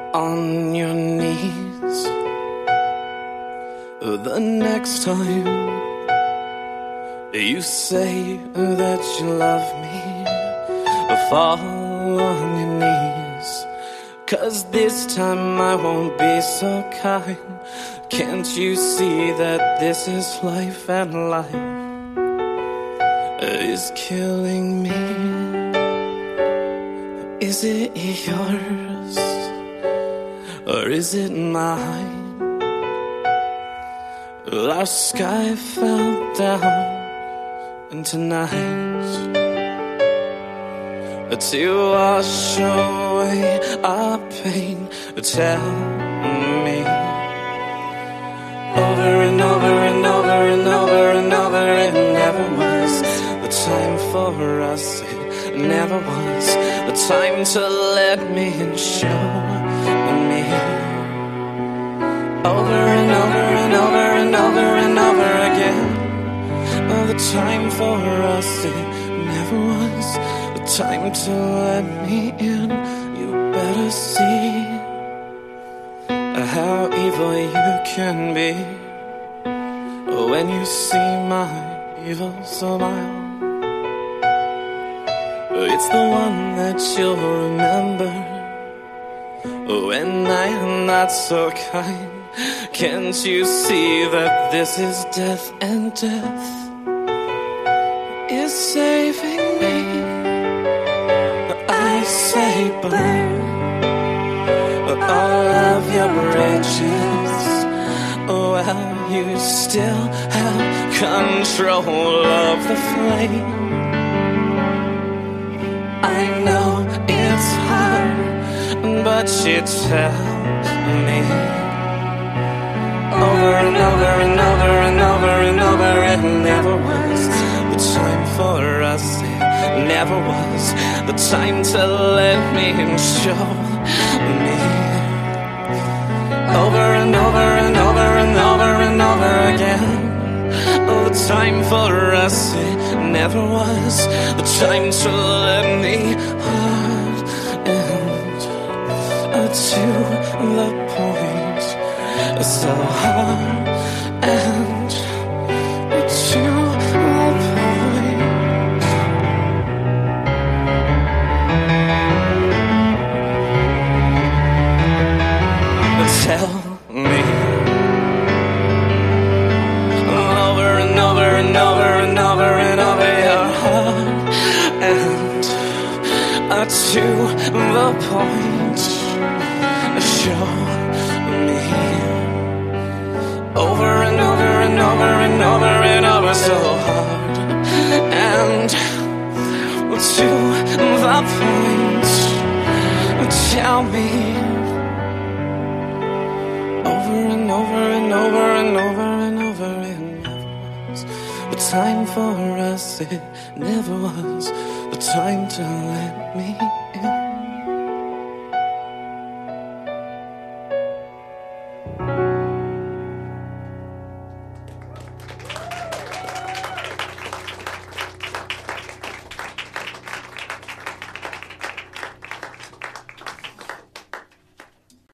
on your knees the next time you say that you love me. Fall on your knees, 'cause this time I won't be so kind. Can't you see that this is life, and life is killing me? Is it yours or is it mine? Our sky fell down into night to wash away our pain. Tell me over and over and over and over and over, it never was the time for us. It never was the time to let me and show me. Over and over and over and over and over again, the time for us, it never was time to let me in. You better see how evil you can be when you see my evil smile. It's the one that you'll remember when I am not so kind. Can't you see that this is death, and death is saving me? I say burn all of your bridges while you still have control of the flame. I know it's hard, but you tell me over and over and over and over and over, it never was the time for us. It never was the time to let me and show me. Over and over and over and over and over again, the time for us, it never was the time to let me hard and to the point, so hard and to the point. Tell me over and over and over and over and over your heart, and to the point, show me. Over and over and over and over and over, so hard, and to the point, tell me. Over and over and over and over and over, it never was the time for us. It never was the time to let me